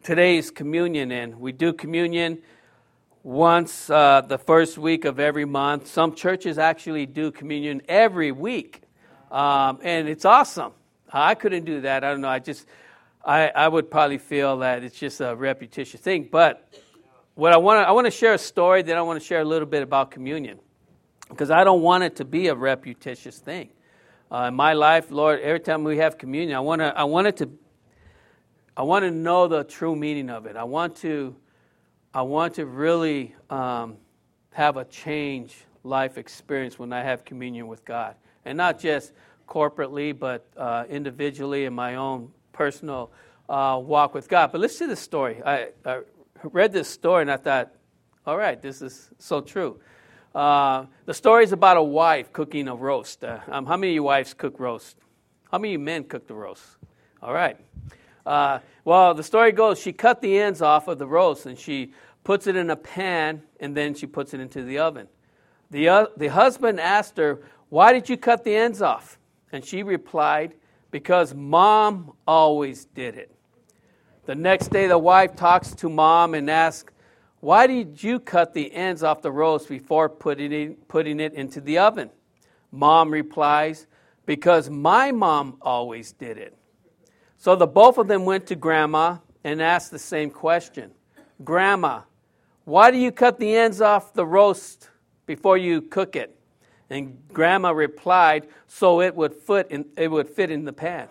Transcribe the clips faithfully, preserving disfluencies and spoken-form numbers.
today's communion, and we do communion once uh, the first week of every month. Some churches actually do communion every week, um, and it's awesome. I couldn't do that. I don't know. I just, I, I would probably feel that it's just a repetitious thing. But what I want to, I want to share a story. Then I want to share a little bit about communion, because I don't want it to be a repetitious thing. Uh, in my life, Lord, every time we have communion, I want to, I want it to. I want to know the true meaning of it. I want to, I want to really um, have a change life experience when I have communion with God, and not just corporately, but uh, individually in my own personal uh, walk with God. But let's see the story. I, I read this story and I thought, all right, this is so true. Uh, the story is about a wife cooking a roast. Uh, um, how many of you wives cook roast? How many of you men cook the roast? All right. Uh, well, the story goes, she cut the ends off of the roast and she puts it in a pan and then she puts it into the oven. The, uh, the husband asked her, "Why did you cut the ends off?" And she replied, "Because Mom always did it." The next day the wife talks to Mom and asks, "Why did you cut the ends off the roast before putting it, putting it into the oven?" Mom replies, "Because my mom always did it." So the both of them went to Grandma and asked the same question. "Grandma, why do you cut the ends off the roast before you cook it?" And Grandma replied, "So it would fit in, it would fit in the pan."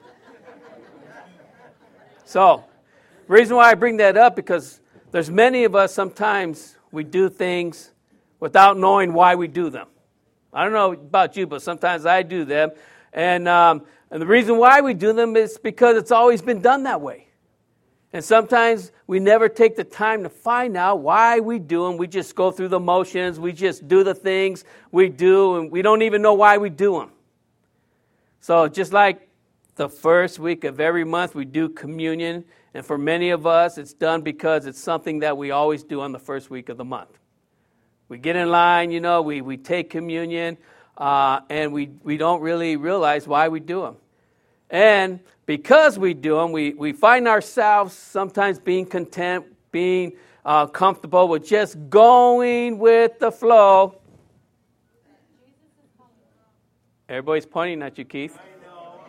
So, the reason why I bring that up, because there's many of us, sometimes we do things without knowing why we do them. I don't know about you, but sometimes I do them. And um, and the reason why we do them is because it's always been done that way. And sometimes we never take the time to find out why we do them. We just go through the motions. We just do the things we do, and we don't even know why we do them. So just like the first week of every month, we do communion. And for many of us, it's done because it's something that we always do on the first week of the month. We get in line, you know, we, we take communion. Uh, and we, we don't really realize why we do them. And because we do them, we, we find ourselves sometimes being content, being uh, comfortable with just going with the flow. Everybody's pointing at you, Keith. I know,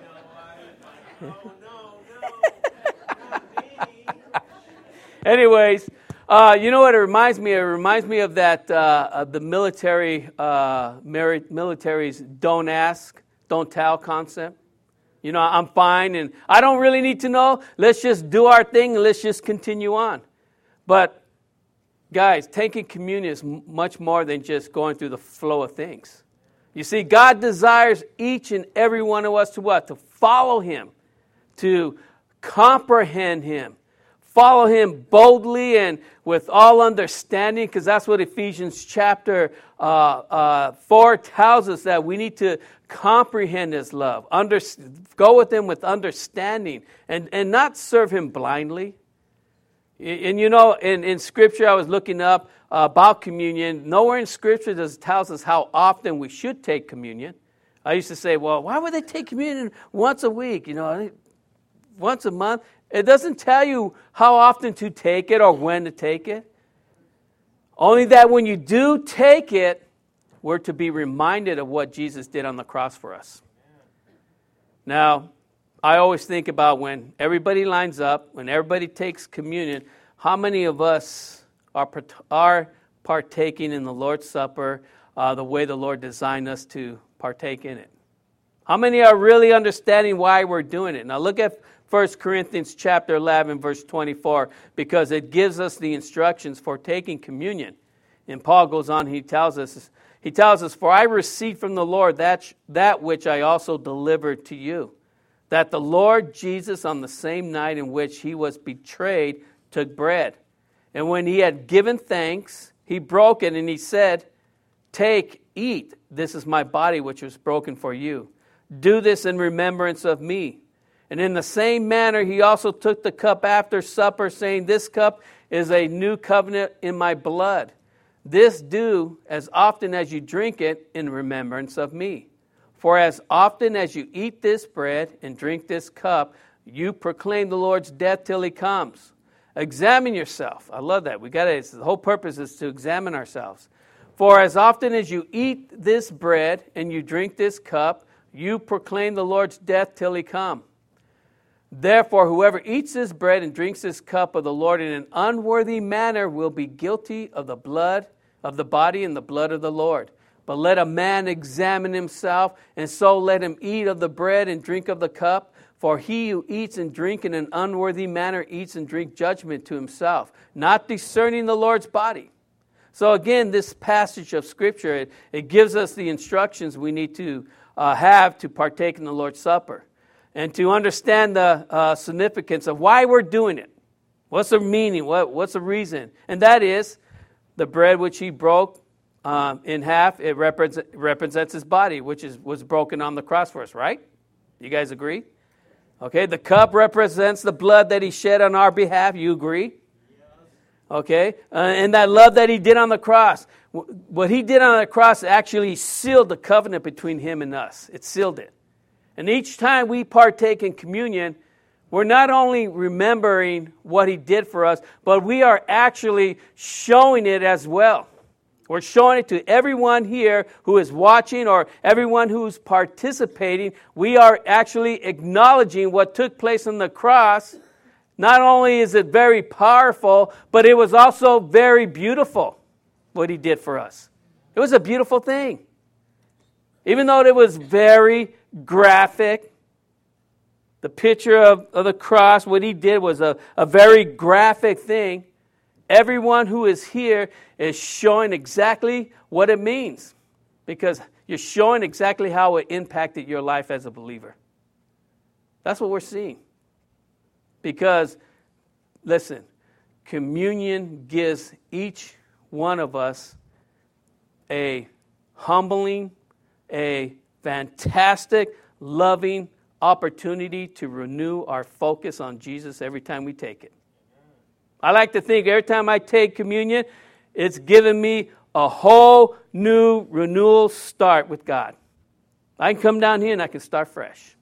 I know, I know. No, no, not me. Anyways, Uh, you know what it reminds me of? It reminds me of that, uh, of the military, uh, military's don't ask, don't tell concept. You know, I'm fine and I don't really need to know. Let's just do our thing and let's just continue on. But, guys, taking communion is m- much more than just going through the flow of things. You see, God desires each and every one of us to what? To follow Him, to comprehend Him. Follow Him boldly and with all understanding, because that's what Ephesians chapter uh, uh, four tells us, that we need to comprehend His love. Under, go with Him with understanding and, and not serve Him blindly. And, and you know, in, in Scripture, I was looking up uh, about communion. Nowhere in Scripture does it tells us how often we should take communion. I used to say, well, why would they take communion once a week? You know, once a month? It doesn't tell you how often to take it or when to take it. Only that when you do take it, we're to be reminded of what Jesus did on the cross for us. Now, I always think about when everybody lines up, when everybody takes communion, how many of us are, are partaking in the Lord's Supper uh, the way the Lord designed us to partake in it? How many are really understanding why we're doing it? Now look at First Corinthians chapter eleven, verse twenty-four, because it gives us the instructions for taking communion. And Paul goes on, he tells us, he tells us, "For I received from the Lord that, that which I also delivered to you, that the Lord Jesus, on the same night in which He was betrayed, took bread. And when He had given thanks, He broke it, and He said, 'Take, eat, this is my body which was broken for you. Do this in remembrance of me.' And in the same manner, He also took the cup after supper, saying, 'This cup is a new covenant in my blood. This do as often as you drink it in remembrance of me. For as often as you eat this bread and drink this cup, You proclaim the Lord's death till he comes. Examine yourself. I love that. We got to. The whole purpose is to examine ourselves. For as often as you eat this bread and you drink this cup, you proclaim the Lord's death till he come. Therefore, whoever eats this bread and drinks this cup of the Lord in an unworthy manner will be guilty of the blood of the body and the blood of the Lord. But let a man examine himself, and so let him eat of the bread and drink of the cup. For he who eats and drink in an unworthy manner eats and drinks judgment to himself, not discerning the Lord's body. So again, this passage of Scripture, it, it gives us the instructions we need to uh, have to partake in the Lord's Supper. And to understand the uh, significance of why we're doing it. What's the meaning? What, what's the reason? And that is, the bread which he broke um, in half, it represents, represents his body, which is was broken on the cross for us, right? You guys agree? Okay, the cup represents the blood that he shed on our behalf. You agree? Okay, uh, and that love that he did on the cross. What he did on the cross actually sealed the covenant between him and us. It sealed it. And each time we partake in communion, we're not only remembering what he did for us, but we are actually showing it as well. We're showing it to everyone here who is watching or everyone who's participating. We are actually acknowledging what took place on the cross. Not only is it very powerful, but it was also very beautiful, what he did for us. It was a beautiful thing. Even though it was very graphic, the picture of, of the cross, what he did was a, a very graphic thing. Everyone who is here is showing exactly what it means, because you're showing exactly how it impacted your life as a believer. That's what we're seeing. Because, listen, communion gives each one of us a humbling, a fantastic, loving opportunity to renew our focus on Jesus every time we take it. I like to think every time I take communion, it's given me a whole new renewal start with God. I can come down here and I can start fresh.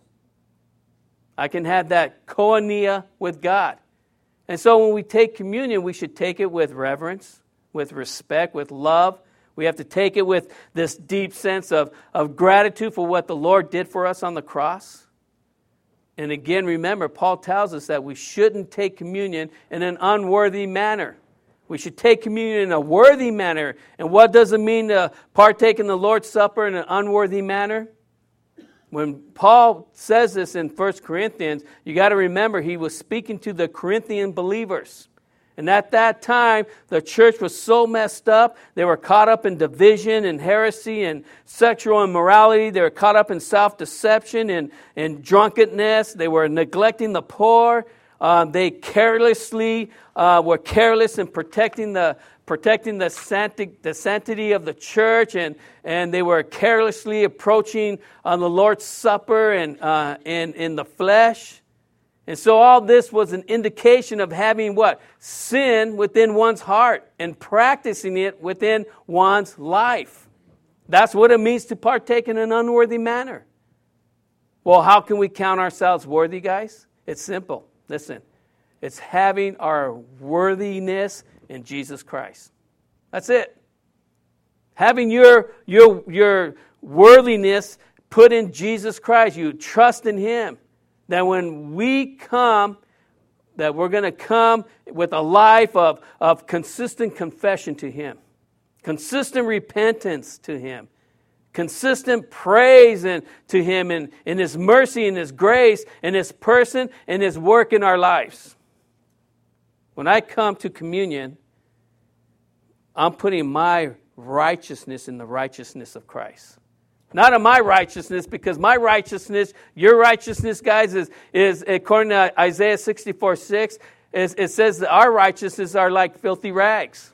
I can have that koinonia with God. And so when we take communion, we should take it with reverence, with respect, with love. We have to take it with this deep sense of, of gratitude for what the Lord did for us on the cross. And again, remember, Paul tells us that we shouldn't take communion in an unworthy manner. We should take communion in a worthy manner. And what does it mean to partake in the Lord's Supper in an unworthy manner? When Paul says this in First Corinthians, you got to remember he was speaking to the Corinthian believers. And at that time, the church was so messed up. They were caught up in division and heresy and sexual immorality. They were caught up in self-deception and, and drunkenness. They were neglecting the poor. Uh, they carelessly uh, were careless in protecting the protecting the, sancti- the sanctity of the church, and, and they were carelessly approaching uh, the Lord's Supper and uh, in, in the flesh. And so all this was an indication of having what? Sin within one's heart and practicing it within one's life. That's what it means to partake in an unworthy manner. Well, how can we count ourselves worthy, guys? It's simple. Listen, it's having our worthiness in Jesus Christ. That's it. Having your, your, your worthiness put in Jesus Christ. You trust in Him. That when we come, that we're going to come with a life of, of consistent confession to Him. Consistent repentance to Him. Consistent praise and, to Him in, in His mercy and His grace and His person and His work in our lives. When I come to communion, I'm putting my righteousness in the righteousness of Christ. Not of my righteousness, because my righteousness, your righteousness, guys, is, is according to Isaiah sixty-four six, is, it says that our righteousness are like filthy rags.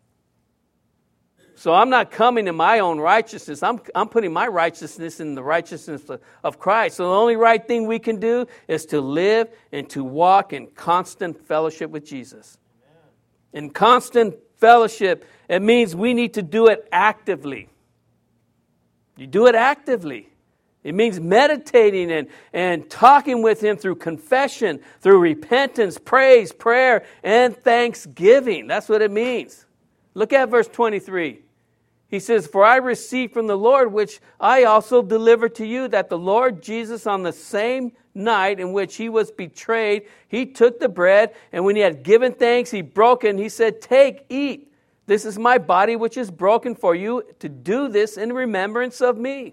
So I'm not coming in my own righteousness. I'm, I'm putting my righteousness in the righteousness of, of Christ. So the only right thing we can do is to live and to walk in constant fellowship with Jesus. Amen. In constant fellowship, it means we need to do it actively. You do it actively. It means meditating and, and talking with him through confession, through repentance, praise, prayer, and thanksgiving. That's what it means. Look at verse twenty-three. He says, "For I received from the Lord, which I also delivered to you, that the Lord Jesus on the same night in which he was betrayed, he took the bread, and when he had given thanks, he broke it, and he said, 'Take, eat. This is my body, which is broken for you. To do this in remembrance of me.'"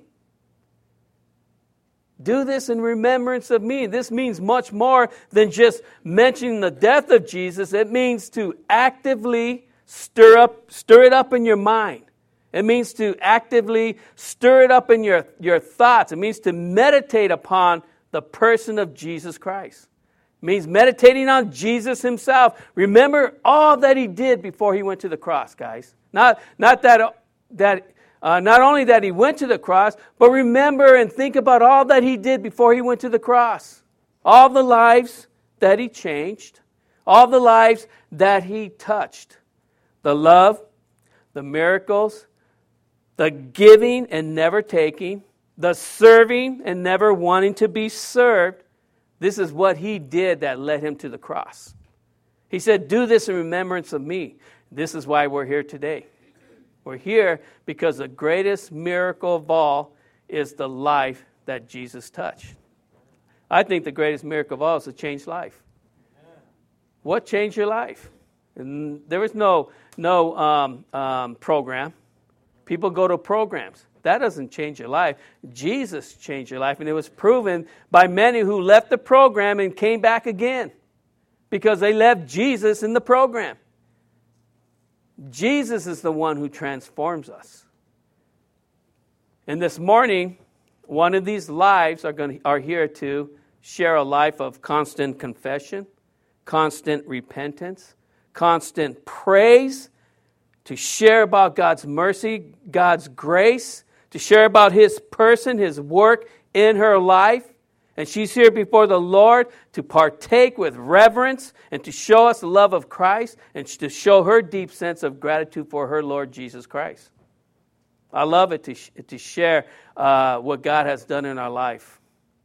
Do this in remembrance of me. This means much more than just mentioning the death of Jesus. It means to actively stir up, stir it up in your mind. It means to actively stir it up in your, your thoughts. It means to meditate upon the person of Jesus Christ. It means meditating on Jesus himself. Remember all that he did before he went to the cross, guys. Not, not that, that uh, not only that he went to the cross, but remember and think about all that he did before he went to the cross. All the lives that he changed. All the lives that he touched. The love, the miracles, the giving and never taking, the serving and never wanting to be served. This is what he did that led him to the cross. He said, "Do this in remembrance of me." This is why we're here today. We're here because the greatest miracle of all is the life that Jesus touched. I think the greatest miracle of all is to change life. What changed your life? And there was no, no um, um, program. People go to programs. That doesn't change your life. Jesus changed your life, and it was proven by many who left the program and came back again because they left Jesus in the program. Jesus is the one who transforms us. And this morning, one of these lives are going to, are here to share a life of constant confession, constant repentance, constant praise, to share about God's mercy, God's grace, to share about his person, his work in her life. And she's here before the Lord to partake with reverence and to show us the love of Christ and to show her deep sense of gratitude for her Lord Jesus Christ. I love it to, sh- to share uh, what God has done in our life.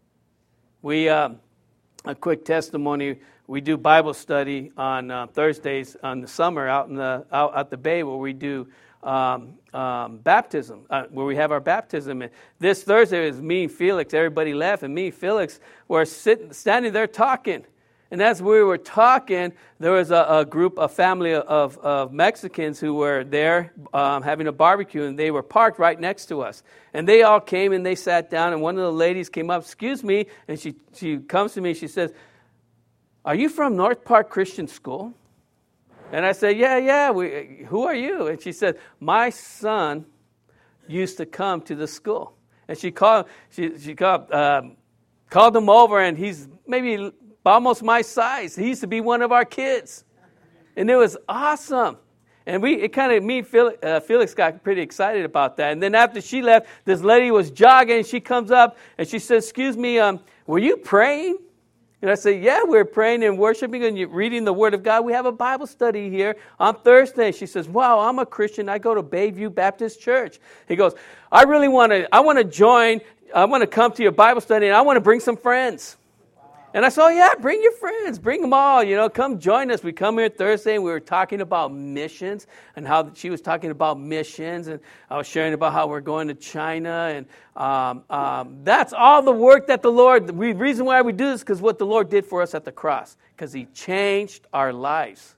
We, uh, a quick testimony, we do Bible study on uh, Thursdays on the summer out in the out at the Bay where we do um, um, baptism, uh, where we have our baptism. And this Thursday was me and Felix. Everybody left, and me and Felix were sitting, standing there talking. And as we were talking, there was a, a group, a family of, of Mexicans who were there um, having a barbecue, and they were parked right next to us. And they all came and they sat down, and one of the ladies came up, "Excuse me," and she she comes to me, she says, "Are you from North Park Christian School?" And I said, yeah, yeah, we, who are you? And she said, "My son used to come to the school." And she called, she, she called, um, called him over, and he's maybe almost my size. He used to be one of our kids. And it was awesome. And we, it kind of, me and Felix, uh, Felix got pretty excited about that. And then after she left, this lady was jogging, and she comes up, and she says, "Excuse me, um, were you praying?" And I say, "Yeah, we're praying and worshiping and reading the Word of God. We have a Bible study here on Thursday." She says, "Wow, I'm a Christian. I go to Bayview Baptist Church." He goes, "I really want to, I want to join, I want to come to your Bible study, and I want to bring some friends." And I said, "Oh, yeah, bring your friends. Bring them all. You know, come join us." We come here Thursday, and we were talking about missions and how she was talking about missions. And I was sharing about how we're going to China. And um, um, that's all the work that the Lord, the reason why we do this is because what the Lord did for us at the cross. Because he changed our lives.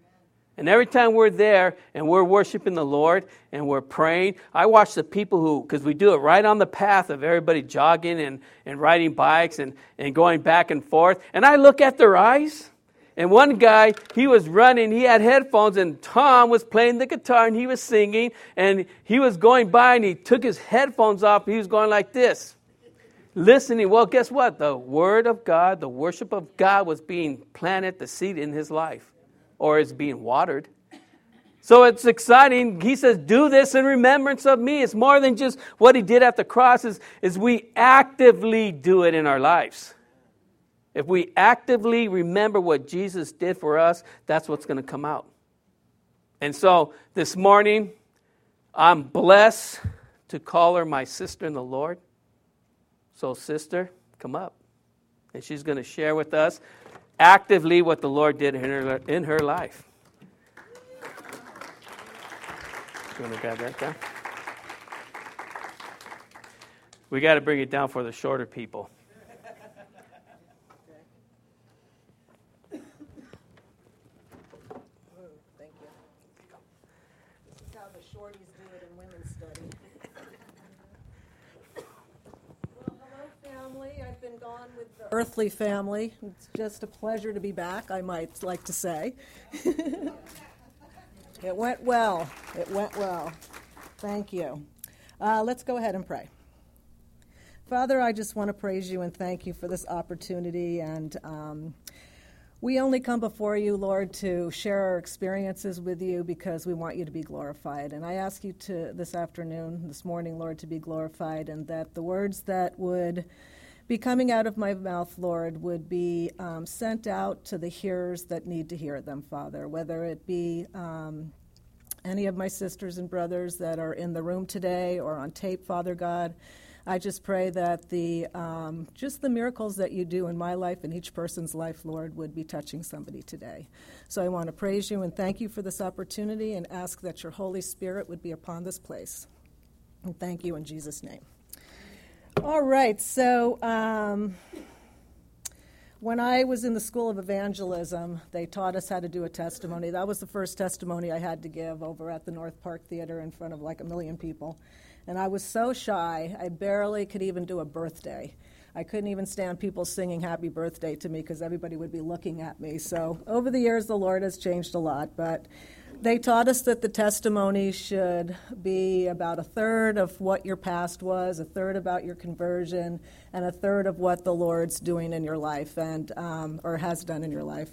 And every time we're there and we're worshiping the Lord and we're praying, I watch the people who, because we do it right on the path of everybody jogging and, and riding bikes and, and going back and forth. And I look at their eyes. And one guy, he was running, he had headphones, and Tom was playing the guitar and he was singing. And he was going by and he took his headphones off. He was going like this, listening. Well, guess what? The Word of God, the worship of God was being planted, the seed in his life. Or it's being watered. So it's exciting. He says, "Do this in remembrance of me." It's more than just what he did at the cross. Is, is we actively do it in our lives. If we actively remember what Jesus did for us, that's what's going to come out. And so this morning, I'm blessed to call her my sister in the Lord. So, sister, come up. And she's going to share with us actively what the Lord did in her, in her life. You want to grab that down? We got to bring it down for the shorter people. Thank you. This is how the shorties do it in women's study. Well, hello, family. I've been gone with the earthly family. It's just a pleasure to be back, I might like to say. It went well. It went well. Thank you. Uh, let's go ahead and pray. Father, I just want to praise you and thank you for this opportunity. And um, we only come before you, Lord, to share our experiences with you because we want you to be glorified. And I ask you to this afternoon, this morning, Lord, to be glorified, and that the words that would be coming out of my mouth, Lord, would be um, sent out to the hearers that need to hear them, Father, whether it be um, any of my sisters and brothers that are in the room today or on tape, Father God. I just pray that the um, just the miracles that you do in my life and each person's life, Lord, would be touching somebody today. So I want to praise you and thank you for this opportunity and ask that your Holy Spirit would be upon this place. And thank you in Jesus' name. All right, so um, when I was in the School of Evangelism, they taught us how to do a testimony. That was the first testimony I had to give over at the North Park Theater in front of like a million people. And I was so shy, I barely could even do a birthday. I couldn't even stand people singing happy birthday to me because everybody would be looking at me. So over the years, the Lord has changed a lot. But they taught us that the testimony should be about a third of what your past was, a third about your conversion, and a third of what the Lord's doing in your life and um, or has done in your life.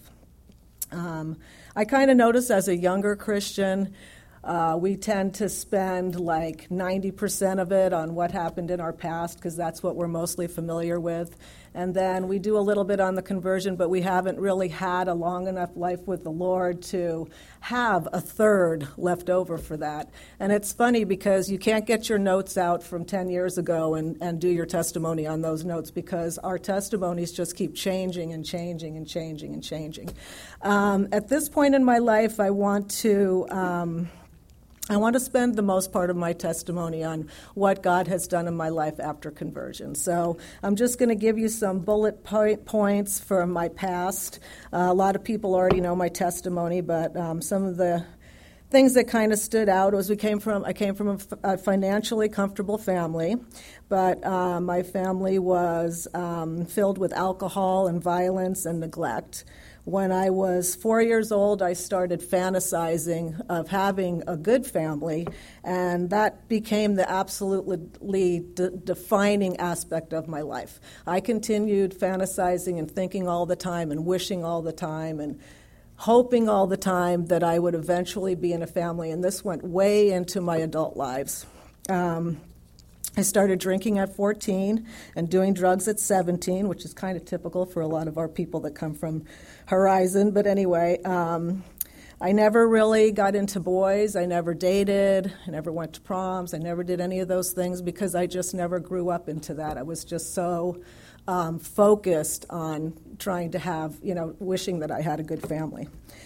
Um, I kind of noticed as a younger Christian, Uh, we tend to spend like ninety percent of it on what happened in our past because that's what we're mostly familiar with. And then we do a little bit on the conversion, but we haven't really had a long enough life with the Lord to have a third left over for that. And it's funny because you can't get your notes out from ten years ago and, and do your testimony on those notes because our testimonies just keep changing and changing and changing and changing. Um, at this point in my life, I want to... Um, I want to spend the most part of my testimony on what God has done in my life after conversion. So I'm just going to give you some bullet point points from my past. Uh, a lot of people already know my testimony, but um, some of the things that kind of stood out was we came from I came from a, f- a financially comfortable family, but uh, my family was um, filled with alcohol and violence and neglect. When I was four years old, I started fantasizing of having a good family, and that became the absolutely de- defining aspect of my life. I continued fantasizing and thinking all the time and wishing all the time and hoping all the time that I would eventually be in a family, and this went way into my adult lives. Um, I started drinking at fourteen and doing drugs at seventeen, which is kind of typical for a lot of our people that come from Horizon. But anyway, um, I never really got into boys. I never dated. I never went to proms. I never did any of those things because I just never grew up into that. I was just so um, focused on trying to have, you know, wishing that I had a good family.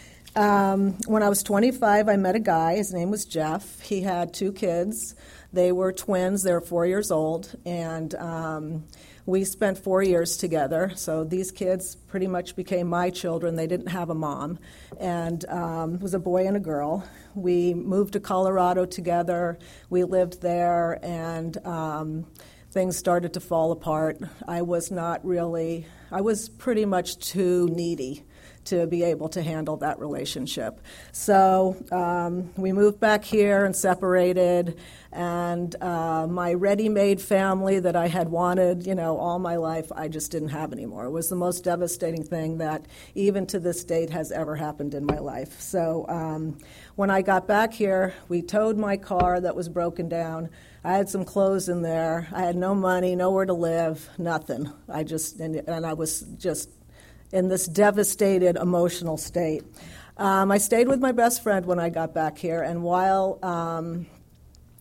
Um, when I was twenty-five, I met a guy. His name was Jeff. He had two kids. They were twins. They were four years old, and um, we spent four years together. So these kids pretty much became my children. They didn't have a mom, and um, it was a boy and a girl. We moved to Colorado together. We lived there, and um, things started to fall apart. I was not really, I was pretty much too needy to be able to handle that relationship. So um, we moved back here and separated, and uh, my ready-made family that I had wanted, you know, all my life, I just didn't have anymore. It was the most devastating thing that even to this date has ever happened in my life. So um, when I got back here, we towed my car that was broken down. I had some clothes in there. I had no money, nowhere to live, nothing. I just, and, and I was just in this devastated emotional state. Um, I stayed with my best friend when I got back here, and while um,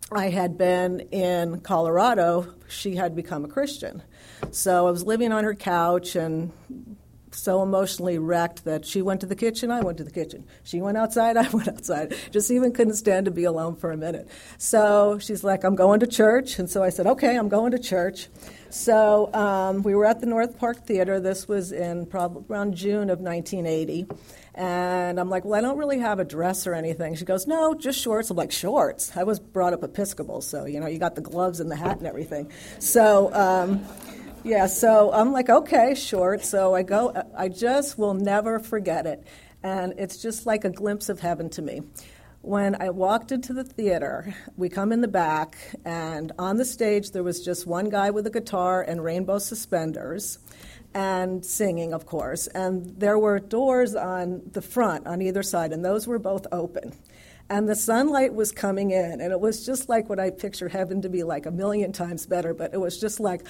I had been in Colorado, she had become a Christian. So I was living on her couch and so emotionally wrecked that she went to the kitchen, I went to the kitchen. She went outside, I went outside. Just even couldn't stand to be alone for a minute. So she's like, I'm going to church. And so I said, okay, I'm going to church. So um, we were at the North Park Theater. This was in probably around June of nineteen eighty. And I'm like, well, I don't really have a dress or anything. She goes, no, just shorts. I'm like, shorts? I was brought up Episcopal, so, you know, you got the gloves and the hat and everything. So, um, yeah, so I'm like, okay, shorts. So I go, I just will never forget it. And it's just like a glimpse of heaven to me. When I walked into the theater, we come in the back, and on the stage there was just one guy with a guitar and rainbow suspenders, and singing, of course. And there were doors on the front on either side, and those were both open. And the sunlight was coming in, and it was just like what I picture heaven to be like, a million times better, but it was just like,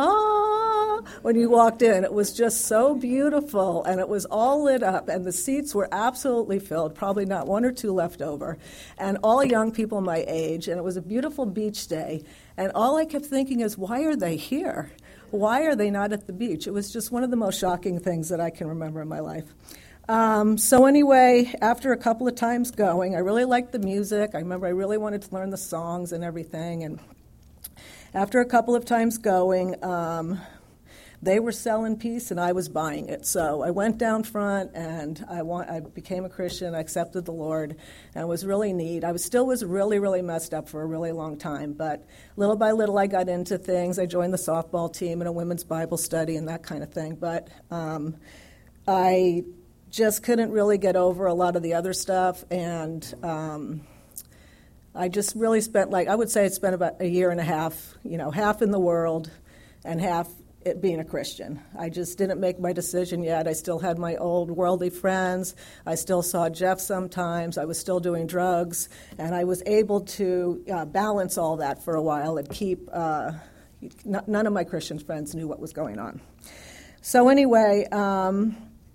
ah, when you walked in. It was just so beautiful, and it was all lit up, and the seats were absolutely filled, probably not one or two left over, and all young people my age, and it was a beautiful beach day. And all I kept thinking is, why are they here? Why are they not at the beach? It was just one of the most shocking things that I can remember in my life. Um, so anyway, after a couple of times going, I really liked the music. I remember I really wanted to learn the songs and everything. And after a couple of times going, um, they were selling peace and I was buying it. So I went down front and I want, I became a Christian. I accepted the Lord, and it was really neat. I was still was really, really messed up for a really long time, but little by little I got into things. I joined the softball team and a women's Bible study and that kind of thing. But um, I just couldn't really get over a lot of the other stuff, and um, I just really spent, like, I would say I spent about a year and a half, you know, half in the world and half it being a Christian. I just didn't make my decision yet. I still had my old worldly friends. I still saw Jeff sometimes. I was still doing drugs, and I was able to uh, balance all that for a while and keep, uh, n- none of my Christian friends knew what was going on. So anyway, um,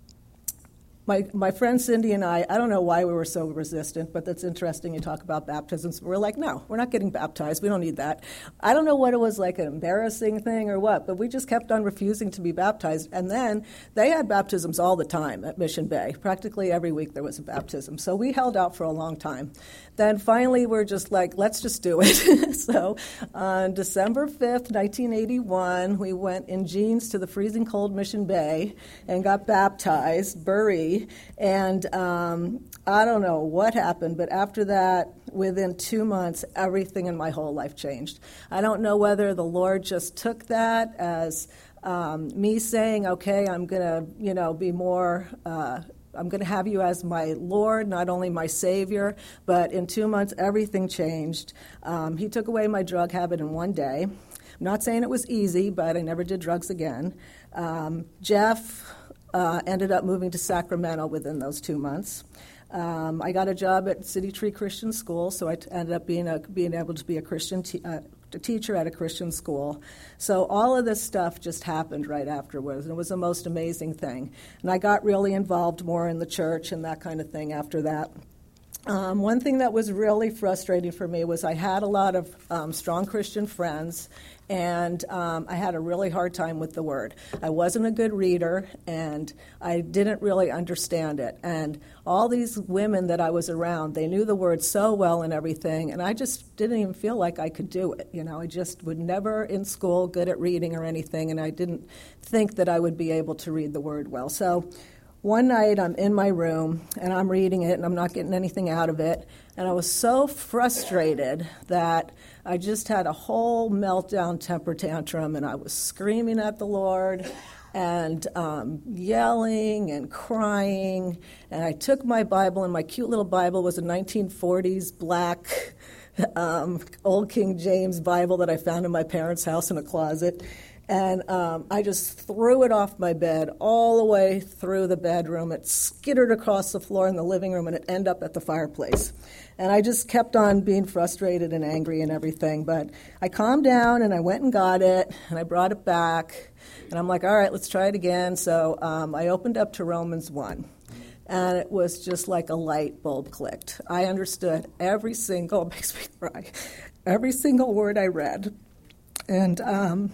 My my friend Cindy and I, I don't know why we were so resistant, but that's interesting. You talk about baptisms. We're like, no, we're not getting baptized. We don't need that. I don't know what it was, like an embarrassing thing or what, but we just kept on refusing to be baptized. And then they had baptisms all the time at Mission Bay. Practically every week there was a baptism. So we held out for a long time. Then finally we're just like, let's just do it. So on December fifth, nineteen eighty-one, we went in jeans to the freezing cold Mission Bay and got baptized, buried. And um, I don't know what happened, but after that, within two months, everything in my whole life changed. I don't know whether the Lord just took that as um, me saying, okay, I'm going to, you know, be more... Uh, I'm going to have you as my Lord, not only my Savior, but in two months, everything changed. Um, he took away my drug habit in one day. I'm not saying it was easy, but I never did drugs again. Um, Jeff uh, ended up moving to Sacramento within those two months. Um, I got a job at City Tree Christian School, so I t- ended up being a, being able to be a Christian te- uh, a teacher at a Christian school. So all of this stuff just happened right afterwards, and it was the most amazing thing. And I got really involved more in the church and that kind of thing after that. Um, one thing that was really frustrating for me was I had a lot of um, strong Christian friends, and um, I had a really hard time with the Word. I wasn't a good reader, and I didn't really understand it. And all these women that I was around, they knew the Word so well and everything, and I just didn't even feel like I could do it. You know, I just would never in school good at reading or anything, and I didn't think that I would be able to read the Word well. So one night I'm in my room, and I'm reading it, and I'm not getting anything out of it. And I was so frustrated that I just had a whole meltdown temper tantrum, and I was screaming at the Lord and um, yelling and crying. And I took my Bible, and my cute little Bible was a nineteen forties black um, old King James Bible that I found in my parents' house in a closet. And um, I just threw it off my bed all the way through the bedroom. It skittered across the floor in the living room, and it ended up at the fireplace. And I just kept on being frustrated and angry and everything. But I calmed down, and I went and got it, and I brought it back. And I'm like, all right, let's try it again. So um, I opened up to Romans one. and it was just like a light bulb clicked. I understood every single, makes me cry, every single word I read. And um,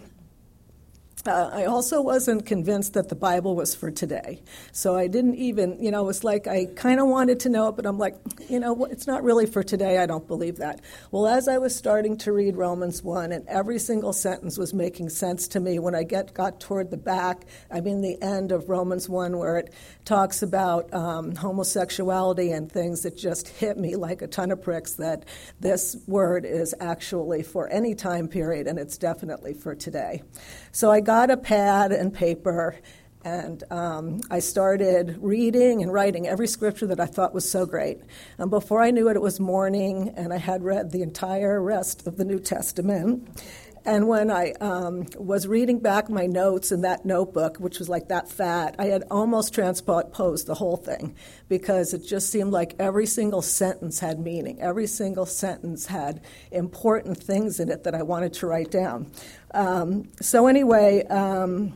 uh, I also wasn't convinced that the Bible was for today. So I didn't even, you know, it was like I kind of wanted to know it, but I'm like, you know, it's not really for today. I don't believe that. Well, as I was starting to read Romans one, and every single sentence was making sense to me, when I get got toward the back, I mean the end of Romans one, where it talks about um, homosexuality and things, that just hit me like a ton of pricks, that this word is actually for any time period, and it's definitely for today. So I got a pad and paper, and um, I started reading and writing every scripture that I thought was so great. And before I knew it, it was morning, and I had read the entire rest of the New Testament. And when I um, was reading back my notes in that notebook, which was like that fat, I had almost transposed the whole thing, because it just seemed like every single sentence had meaning. Every single sentence had important things in it that I wanted to write down. Um, so anyway, um,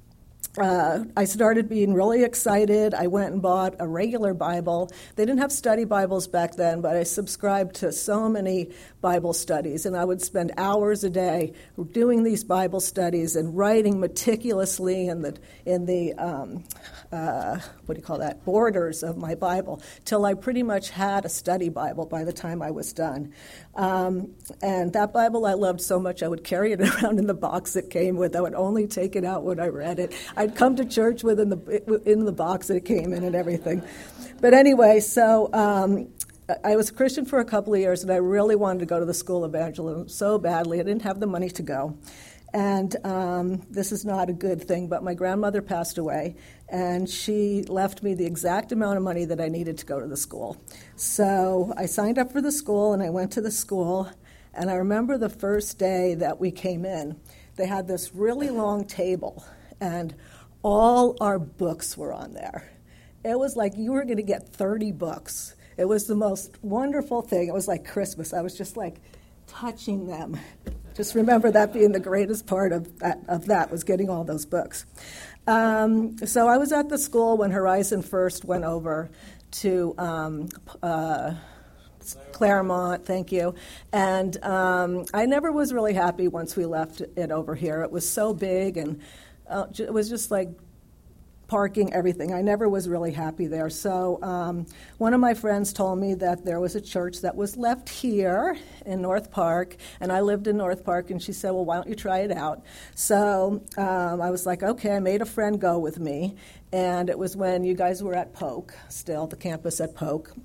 Uh, I started being really excited. I went and bought a regular Bible. They didn't have study Bibles back then, but I subscribed to so many Bible studies, and I would spend hours a day doing these Bible studies and writing meticulously in the in the um, uh, what do you call that borders of my Bible, till I pretty much had a study Bible by the time I was done. Um, and that Bible I loved so much, I would carry it around in the box it came with. I would only take it out when I read it. I'd come to church with in the in the box that it came in and everything. But anyway, so um, I was a Christian for a couple of years, and I really wanted to go to the School of Evangelism so badly. I didn't have the money to go. And um, this is not a good thing, but my grandmother passed away, and she left me the exact amount of money that I needed to go to the school. So I signed up for the school, and I went to the school, and I remember the first day that we came in, they had this really long table, and all our books were on there. It was like you were going to get thirty books. It was the most wonderful thing. It was like Christmas. I was just like touching them. Just remember that being the greatest part of that, of that was getting all those books. Um, so I was at the school when Horizon first went over to um, uh, Claremont, thank you. And um, I never was really happy once we left it over here. It was so big, and uh, it was just like parking, everything. I never was really happy there. So um, one of my friends told me that there was a church that was left here in North Park, and I lived in North Park, and she said, well, why don't you try it out? So um, I was like, okay. I made a friend go with me, and it was when you guys were at Polk, still, the campus at Polk.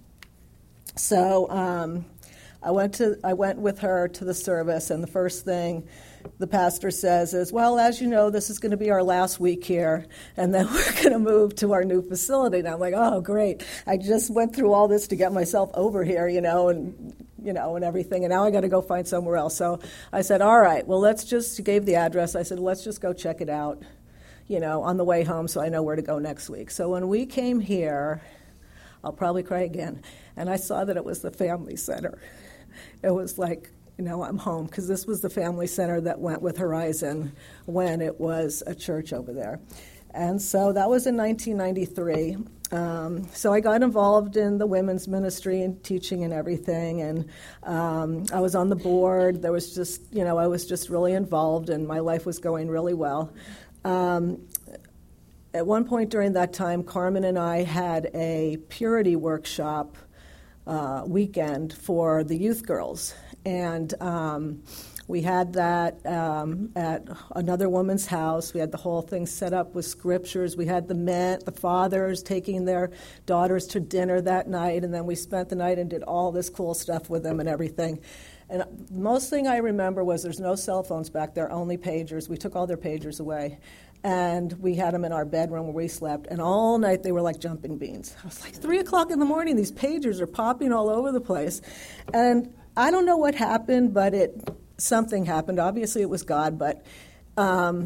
So um, I went to I went with her to the service, and the first thing the pastor says is, well, as you know, this is going to be our last week here, and then we're going to move to our new facility. And I'm like, oh, great. I just went through all this to get myself over here, you know, and, you know, and everything, and now I got to go find somewhere else. So I said, all right, well, let's just, she gave the address. I said, let's just go check it out, you know, on the way home so I know where to go next week. So when we came here, I'll probably cry again, and I saw that it was the family center. It was like, you know, I'm home, because this was the family center that went with Horizon when it was a church over there. And so that was in nineteen ninety-three. Um, so I got involved in the women's ministry and teaching and everything, and um, I was on the board. There was just, you know, I was just really involved, and my life was going really well. Um, at one point during that time, Carmen and I had a purity workshop uh, weekend for the youth girls. And um, we had that um, at another woman's house. We had the whole thing set up with scriptures. We had the men, the fathers taking their daughters to dinner that night, and then we spent the night and did all this cool stuff with them and everything. And the most thing I remember was there's no cell phones back there, only pagers. We took all their pagers away. And we had them in our bedroom where we slept, and all night they were like jumping beans. I was like, three o'clock in the morning, these pagers are popping all over the place. And I don't know what happened, but it something happened. Obviously it was God, but um,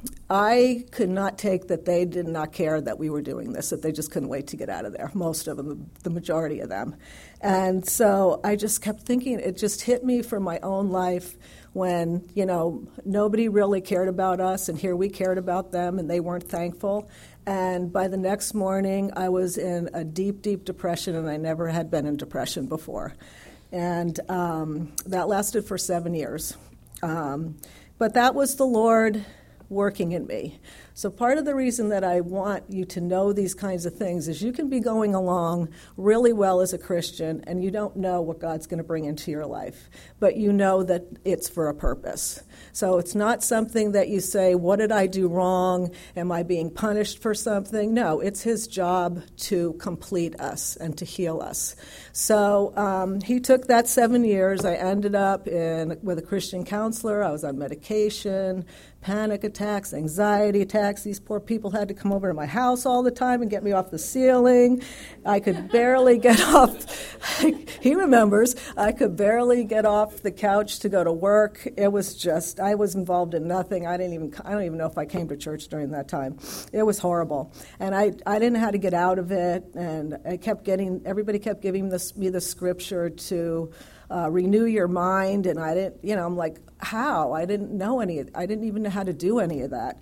I could not take that they did not care that we were doing this, that they just couldn't wait to get out of there, most of them, the majority of them. And so I just kept thinking, it just hit me from my own life when, you know, nobody really cared about us, and here we cared about them, and they weren't thankful. And by the next morning, I was in a deep, deep depression, and I never had been in depression before. And um, that lasted for seven years. Um, but that was the Lord working in me. So part of the reason that I want you to know these kinds of things is you can be going along really well as a Christian and you don't know what God's going to bring into your life, but you know that it's for a purpose. So it's not something that you say, what did I do wrong? Am I being punished for something? No, it's his job to complete us and to heal us. So um, he took that seven years. I ended up in with a Christian counselor. I was on medication, panic attacks, anxiety attacks. These poor people had to come over to my house all the time and get me off the ceiling. I could barely get off. He remembers. I could barely get off the couch to go to work. It was just, I was involved in nothing. I didn't even, I don't even know if I came to church during that time. It was horrible. And I, I didn't know how to get out of it. And I kept getting, everybody kept giving this, me the scripture to uh, renew your mind. And I didn't, you know, I'm like, how? I didn't know any of, I didn't even know how to do any of that.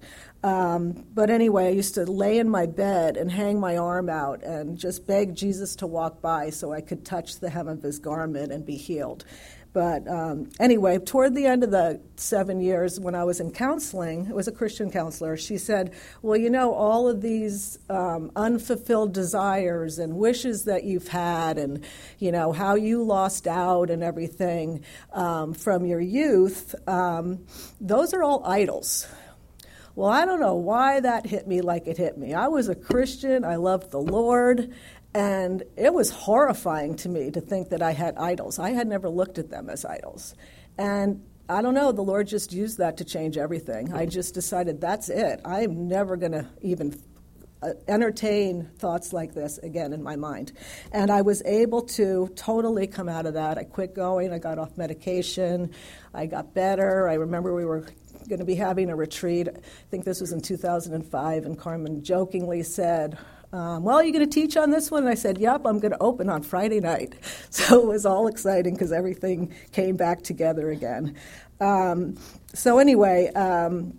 Um, but anyway, I used to lay in my bed and hang my arm out and just beg Jesus to walk by so I could touch the hem of his garment and be healed. But um, anyway, toward the end of the seven years when I was in counseling, it was a Christian counselor, she said, well, you know, all of these um, unfulfilled desires and wishes that you've had and, you know, how you lost out and everything um, from your youth, um, those are all idols. Well, I don't know why that hit me like it hit me. I was a Christian. I loved the Lord. And it was horrifying to me to think that I had idols. I had never looked at them as idols. And I don't know, the Lord just used that to change everything. I just decided that's it. I'm never going to even uh, entertain thoughts like this again in my mind. And I was able to totally come out of that. I quit going. I got off medication. I got better. I remember we were going to be having a retreat. I think this was in two thousand five, and Carmen jokingly said, Um, well, are you going to teach on this one? And I said, yep, I'm going to open on Friday night. So it was all exciting because everything came back together again. Um, so anyway, um,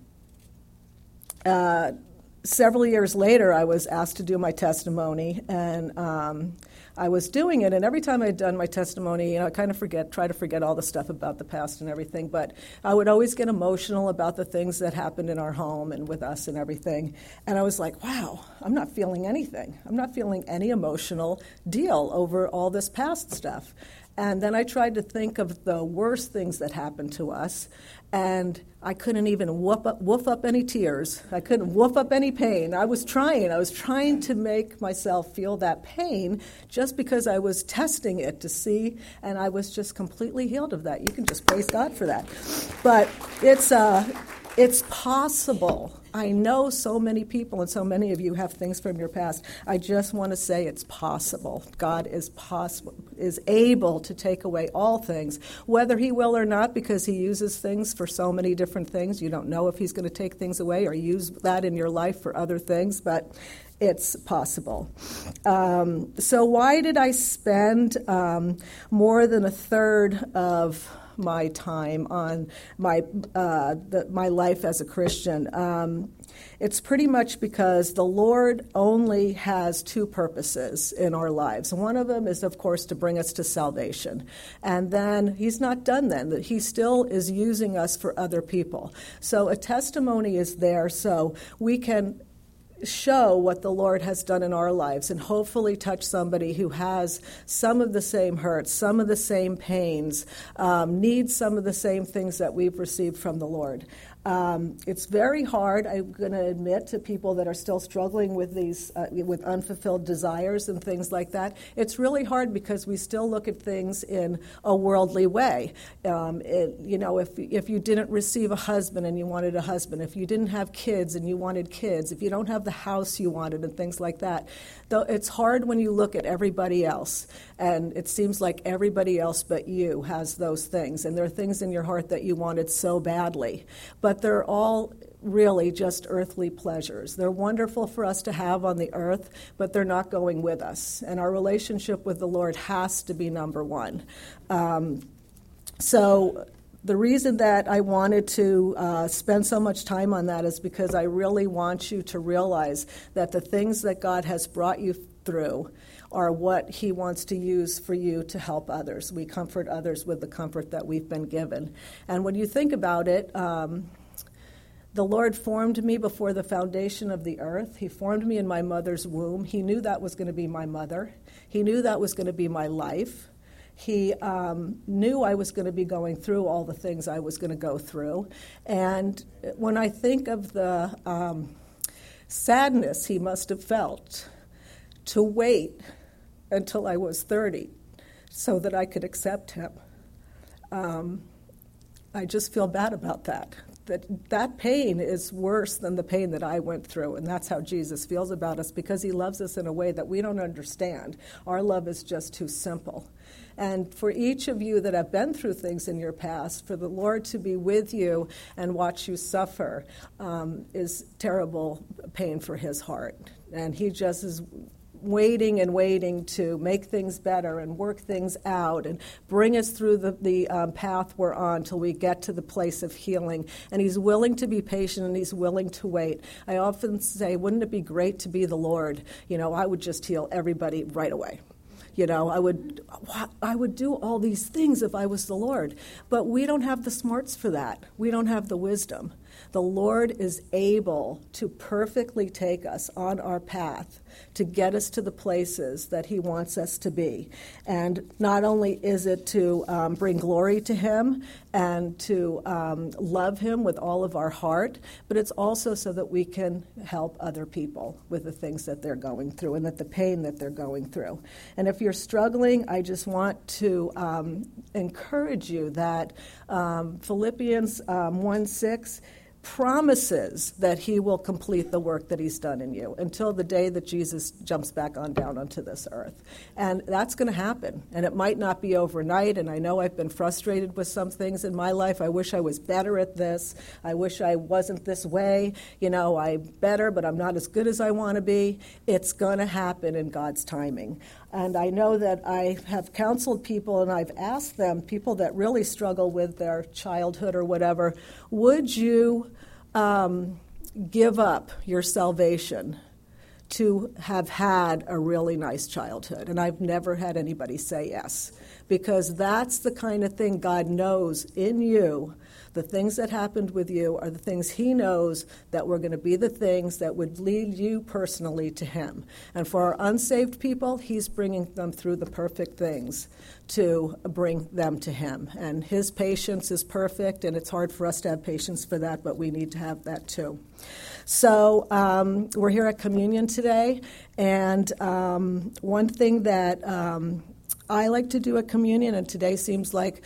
uh, several years later, I was asked to do my testimony, and um, I was doing it, and every time I'd done my testimony, you know, I kind of forget, try to forget all the stuff about the past and everything, but I would always get emotional about the things that happened in our home and with us and everything. And I was like, wow, I'm not feeling anything. I'm not feeling any emotional deal over all this past stuff. And then I tried to think of the worst things that happened to us, and I couldn't even whoop up, woof up any tears. I couldn't woof up any pain. I was trying. I was trying to make myself feel that pain just because I was testing it to see, and I was just completely healed of that. You can just praise God for that. But it's uh, it's possible. I know so many people and so many of you have things from your past. I just want to say it's possible. God is possible, is able to take away all things, whether he will or not, because he uses things for so many different things. You don't know if he's going to take things away or use that in your life for other things, but it's possible. Um, so why did I spend um, more than a third of my time on my uh, the, my life as a Christian? Um, it's pretty much because the Lord only has two purposes in our lives. One of them is, of course, to bring us to salvation. And then he's not done then. That he still is using us for other people. So a testimony is there so we can show what the Lord has done in our lives and hopefully touch somebody who has some of the same hurts, some of the same pains, um, needs some of the same things that we've received from the Lord. Um, it's very hard, I'm going to admit, to people that are still struggling with these, uh, with unfulfilled desires and things like that. It's really hard because we still look at things in a worldly way. Um, it, you know, if if you didn't receive a husband and you wanted a husband, if you didn't have kids and you wanted kids, if you don't have the house you wanted and things like that, though it's hard when you look at everybody else and it seems like everybody else but you has those things, and there are things in your heart that you wanted so badly. But But they're all really just earthly pleasures. They're wonderful for us to have on the earth, but they're not going with us. And our relationship with the Lord has to be number one. Um, so the reason that I wanted to uh, spend so much time on that is because I really want you to realize that the things that God has brought you through are what he wants to use for you to help others. We comfort others with the comfort that we've been given. And when you think about it, um, the Lord formed me before the foundation of the earth. He formed me in my mother's womb. He knew that was going to be my mother. He knew that was going to be my life. He um, knew I was going to be going through all the things I was going to go through. And when I think of the um, sadness he must have felt to wait until I was thirty so that I could accept him, um, I just feel bad about that. That that pain is worse than the pain that I went through, and that's how Jesus feels about us, because he loves us in a way that we don't understand. Our love is just too simple. And for each of you that have been through things in your past, for the Lord to be with you and watch you suffer um, is terrible pain for his heart. And he just is waiting and waiting to make things better and work things out and bring us through the, the um, path we're on till we get to the place of healing. And he's willing to be patient, and he's willing to wait. I often say, wouldn't it be great to be the Lord? You know, I would just heal everybody right away. You know, I would I would do all these things if I was the Lord. But we don't have the smarts for that. We don't have the wisdom. The Lord is able to perfectly take us on our path to get us to the places that he wants us to be. And not only is it to um, bring glory to him and to um, love him with all of our heart, but it's also so that we can help other people with the things that they're going through and that the pain that they're going through. And if you're struggling, I just want to um, encourage you that um, Philippians um, one six promises that he will complete the work that he's done in you until the day that Jesus jumps back on down onto this earth. And that's going to happen. And it might not be overnight. And I know I've been frustrated with some things in my life. I wish I was better at this. I wish I wasn't this way. You know, I'm better, but I'm not as good as I want to be. It's going to happen in God's timing. And I know that I have counseled people, and I've asked them, people that really struggle with their childhood or whatever, would you um, give up your salvation to have had a really nice childhood? And I've never had anybody say yes, because that's the kind of thing God knows in you. The things that happened with you are the things he knows that were going to be the things that would lead you personally to him. And for our unsaved people, he's bringing them through the perfect things to bring them to him. And his patience is perfect, and it's hard for us to have patience for that, but we need to have that too. So um, we're here at communion today, and um, one thing that um, I like to do at communion, and today seems like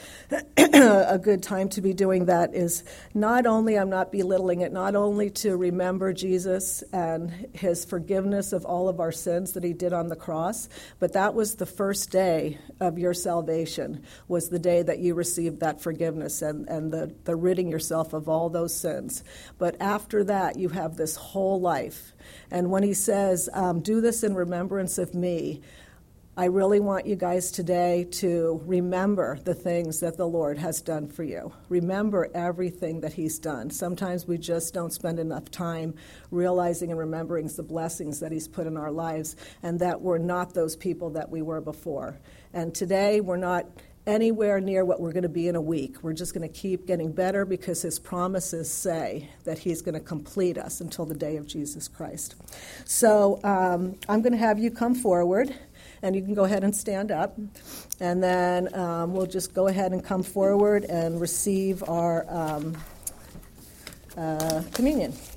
a good time to be doing that, is not only, I'm not belittling it, not only to remember Jesus and his forgiveness of all of our sins that he did on the cross, but that was the first day of your salvation, was the day that you received that forgiveness and, and the, the ridding yourself of all those sins. But after that, you have this whole life. And when he says, um, do this in remembrance of me, I really want you guys today to remember the things that the Lord has done for you. Remember everything that he's done. Sometimes we just don't spend enough time realizing and remembering the blessings that he's put in our lives, and that we're not those people that we were before. And today we're not anywhere near what we're going to be in a week. We're just going to keep getting better, because his promises say that he's going to complete us until the day of Jesus Christ. So um, I'm going to have you come forward. And you can go ahead and stand up, and then um, we'll just go ahead and come forward and receive our um, uh, communion.